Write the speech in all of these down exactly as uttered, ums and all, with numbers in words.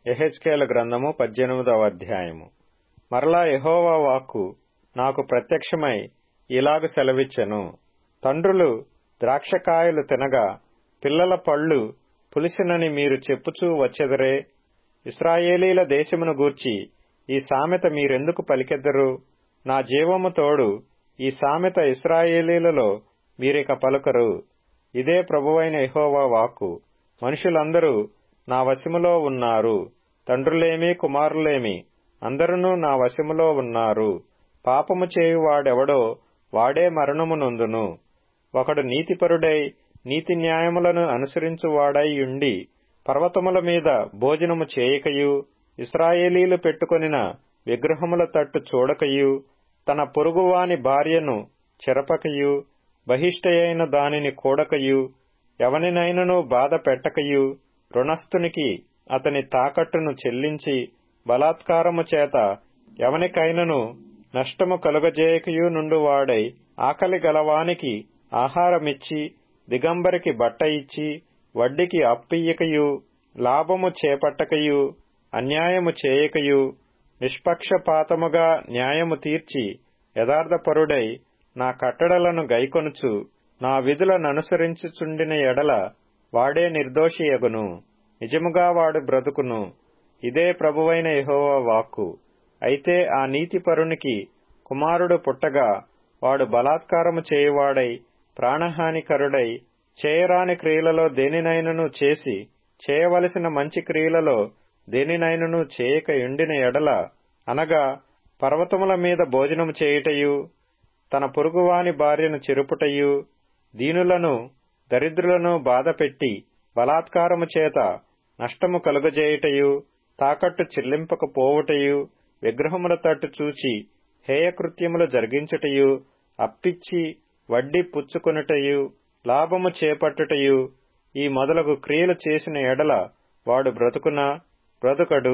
యెహెజ్కేలు గ్రంథము పద్దెనిమిదవ అధ్యాయము. మరలా యెహోవా వాక్కు నాకు ప్రత్యక్షమై ఇలాగు సెలవిచ్చెను. తండ్రులు ద్రాక్షకాయలు తినగా పిల్లల పళ్ళు పులిసినని మీరు చెప్పుచూ వచ్చెదరే. ఇశ్రాయేలీల దేశమును గూర్చి ఈ సామెత మీరెందుకు పలికెదరు? నా జీవము తోడు ఈ సామెత ఇశ్రాయేలీలలో మీరిక పలుకరు. ఇదే ప్రభువైన యెహోవా వాక్కు. మనుషులందరూ నా వశములో ఉన్నారు. తండ్రులేమి కుమారులేమి అందరునూ నా వశములో ఉన్నారు. పాపము చేయువాడెవడో వాడే మరణము నొందును. ఒకడు నీతిపరుడై నీతి న్యాయములను అనుసరించువాడై యుండి పర్వతముల మీద భోజనము చేయకయు ఇశ్రాయేలీలు పెట్టుకొనిన విగ్రహముల తట్టు చూడకయు తన పొరుగువాని భార్యను చెరపకయు బహిష్ఠయైన దానిని కూడకయు ఎవనినైనను బాధ పెట్టకయు రుణస్థునికి అతని తాకట్టును చెల్లించి బలాత్కారము చేత ఎవనికైనను నష్టము కలుగజేయకయు నుండువాడై ఆకలి గలవానికి ఆహారమిచ్చి దిగంబరికి బట్ట ఇచ్చి వడ్డీకి అప్పియ్యకయు లాభము చేపట్టకయు అన్యాయము చేయకయు నిష్పక్షపాతముగా న్యాయము తీర్చి యథార్థపరుడై నా కట్టడలను గైకొనుచు నా విధులననుసరించుచుండిన ఎడల వాడే నిర్దోషియగును. నిజముగా వాడు బ్రతుకును. ఇదే ప్రభువైన యెహోవా వాక్కు. అయితే ఆ నీతిపరునికి కుమారుడు పుట్టగా వాడు బలాత్కారము చేయువాడై ప్రాణహానికరుడై చేయరాని క్రియలలో దేనినైనను చేసి చేయవలసిన మంచి క్రియలలో దేనినైనను చేయక యుండిన ఎడల, అనగా పర్వతముల మీద భోజనము చేయుటయు తన పొరుగువాని భార్యను చెరుపుటయు దీనులను దరిద్రులను బాధపెట్టి బలాత్కారము చేత నష్టము కలుగజేయుటయు తాకట్టు చెల్లింపకపోవుటయు విగ్రహముల తట్టు చూచి హేయకృత్యములు జరిగించుటయు అప్పిచ్చి వడ్డీ పుచ్చుకొనుటయు లాభము చేపట్టుటయు ఈ మొదలగు క్రియలు చేసిన ఎడల వాడు బ్రతుకునా? బ్రతుకడు.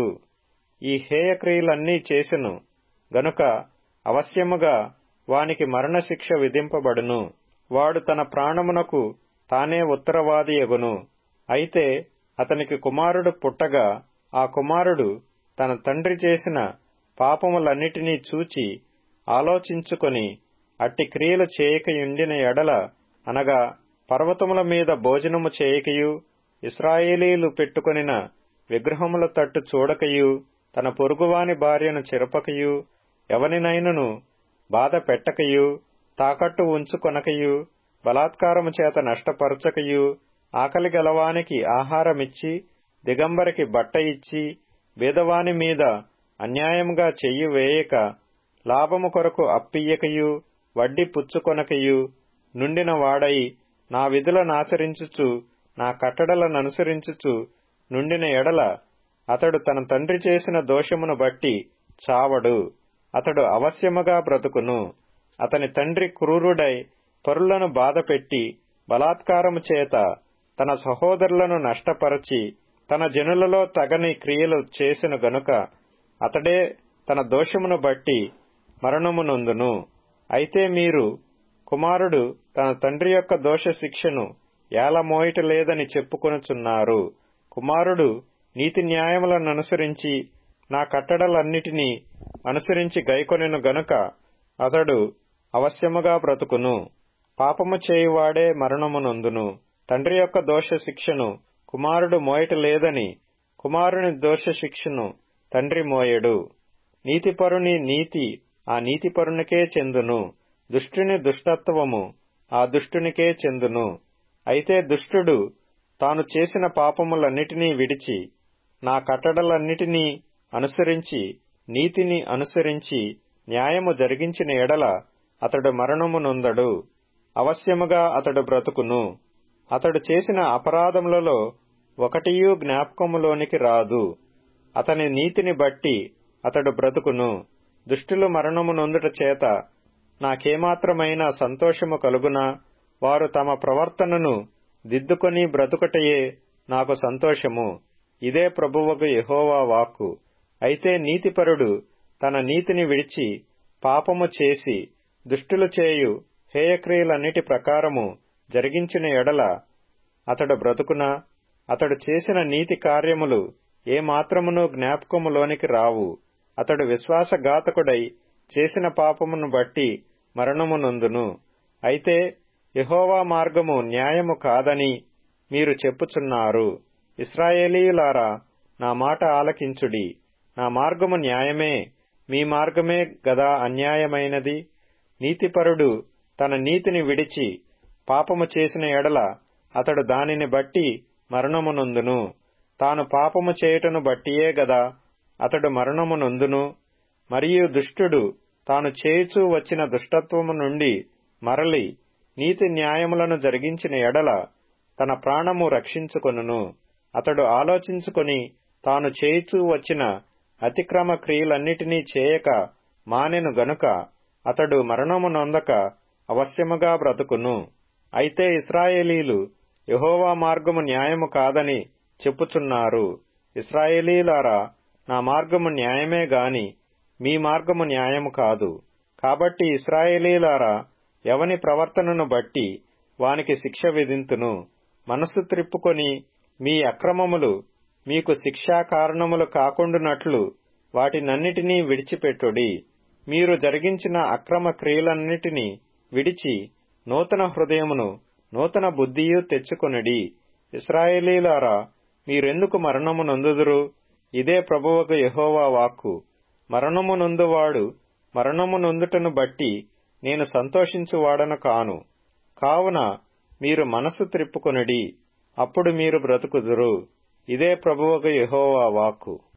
ఈ హేయక్రియలన్నీ చేసెను గనుక అవశ్యముగా వానికి మరణశిక్ష విధింపబడును. వాడు తన ప్రాణమునకు తానే ఉత్తరవాదియగును. అయితే అతనికి కుమారుడు పుట్టగా ఆ కుమారుడు తన తండ్రి చేసిన పాపములన్నిటినీ చూచి ఆలోచించుకొని అట్టి క్రియలు చేయకయుండిన ఎడల, అనగా పర్వతముల మీద భోజనము చేయకయు ఇశ్రాయేలీలు పెట్టుకొనిన విగ్రహముల తట్టు చూడకయు తన పొరుగువాని భార్యను చెరపకయు ఎవనినైనను బాధ పెట్టకయు తాకట్టు ఉంచుకొనకయు బలాత్కారము చేత నష్టపరచకయు ఆకలి గలవానికి ఆహారమిచ్చి దిగంబరికి బట్ట ఇచ్చి బీదవాని మీద అన్యాయముగా చెయ్యి వేయక లాభము కొరకు అప్పియ్యకయు వడ్డీ పుచ్చుకొనకయు నుండిన వాడై నా విధులనాచరించుచు నా కట్టడలననుసరించుచు నుండిన ఎడల అతడు తన తండ్రి చేసిన దోషమును బట్టి చావడు. అతడు అవశ్యముగా బ్రతుకును. అతని తండ్రి క్రూరుడై పరులను బాధపెట్టి బలాత్కారము చేత తన సహోదరులను నష్టపరచి తన జనులలో తగని క్రియలు చేసిన గనుక అతడే తన దోషమును బట్టి మరణము నొందును. అయితే మీరు కుమారుడు తన తండ్రి యొక్క దోష శిక్షను ఏలమోయట లేదని చెప్పుకొనుచున్నారు. కుమారుడు నీతి న్యాయములననుసరించి నా కట్టడలన్నిటినీ అనుసరించి గైకొనెను గనుక అతడు అవశ్యముగా బ్రతుకును. పాపము చేయువాడే మరణము నొందును. తండ్రి యొక్క దోష శిక్షను కుమారుడు మోయట లేదని కుమారుని దోష శిక్షను తండ్రి మోయడు. నీతిపరుని నీతి ఆ నీతిపరునికే చెందును. దుష్టుని దుష్టత్వము ఆ దుష్టునికే చెందును. అయితే దుష్టుడు తాను చేసిన పాపములన్నిటినీ విడిచి నా కట్టడలన్నిటినీ అనుసరించి నీతిని అనుసరించి న్యాయము జరిగించిన ఎడల అతడు మరణము నొందడు. అవశ్యముగా అతడు బ్రతుకును. అతడు చేసిన అపరాధములలో ఒకటియూ జ్ఞాపకములోనికి రాదు. అతని నీతిని బట్టి అతడు బ్రతుకును. దుష్టులు మరణము నొందుట చేత నాకేమాత్రమైన సంతోషము కలుగునా? వారు తమ ప్రవర్తనను దిద్దుకొని బ్రతుకటయే నాకు సంతోషము. ఇదే ప్రభువగు యెహోవా వాక్కు. అయితే నీతిపరుడు తన నీతిని విడిచి పాపము చేసి దుష్టులు చేయు హేయక్రియలన్నిటి ప్రకారము జరిగించిన ఎడల అతడు బ్రతుకునా? అతడు చేసిన నీతి కార్యములు ఏ మాత్రమును జ్ఞాపకములోనికి రావు. అతడు విశ్వాసఘాతకుడై చేసిన పాపమును బట్టి మరణము నొందును. అయితే యెహోవా మార్గము న్యాయము కాదని మీరు చెప్పుచున్నారు. ఇశ్రాయేలీయులారా, నా మాట ఆలకించుడి. నా మార్గము న్యాయమే, మీ మార్గమే గదా అన్యాయమైనది. నీతిపరుడు తన నీతిని విడిచి పాపము చేసిన ఎడల అతడు దానిని బట్టి మరణము నొందును. తాను పాపము చేయుటను బట్టియే గదా అతడు మరణము నొందును. మరియు దుష్టుడు తాను చేయుచూ వచ్చిన దుష్టత్వము నుండి మరలి నీతి న్యాయములను జరిగించిన ఎడల తన ప్రాణము రక్షించుకొనును. అతడు ఆలోచించుకొని తాను చేయుచూ వచ్చిన అతిక్రమ క్రియలన్నిటినీ చేయక మానెను గనుక అతడు మరణము నొందక అవశ్యముగా బ్రతుకును. అయితే ఇశ్రాయేలీలు యెహోవా మార్గము న్యాయము కాదని చెప్పుచున్నారు. ఇశ్రాయేలీలారా, నా మార్గము న్యాయమే గాని మీ మార్గము న్యాయము కాదు. కాబట్టి ఇశ్రాయేలీలారా, ఎవని ప్రవర్తనను బట్టి వానికి శిక్ష విధింతును. మనస్సు త్రిప్పుకొని మీ అక్రమములు మీకు శిక్షా కారణములు కాకుండునట్లు వాటినన్నిటినీ విడిచిపెట్టుడి. మీరు జరిగించిన అక్రమ క్రియలన్నిటినీ విడిచి నూతన హృదయమును నూతన బుద్ధియు తెచ్చుకొనుడి. ఇశ్రాయేలీలారా, మీరెందుకు మరణము నొందుదురు? ఇదే ప్రభువగు యెహోవా వాక్కు. మరణము నొందువాడు మరణము నొందుటను బట్టి నేను సంతోషించువాడను కాను. కావున మీరు మనస్సు త్రిప్పుకొనుడి, అప్పుడు మీరు బ్రతుకుదురు. ఇదే ప్రభువగు యెహోవా వాక్కు.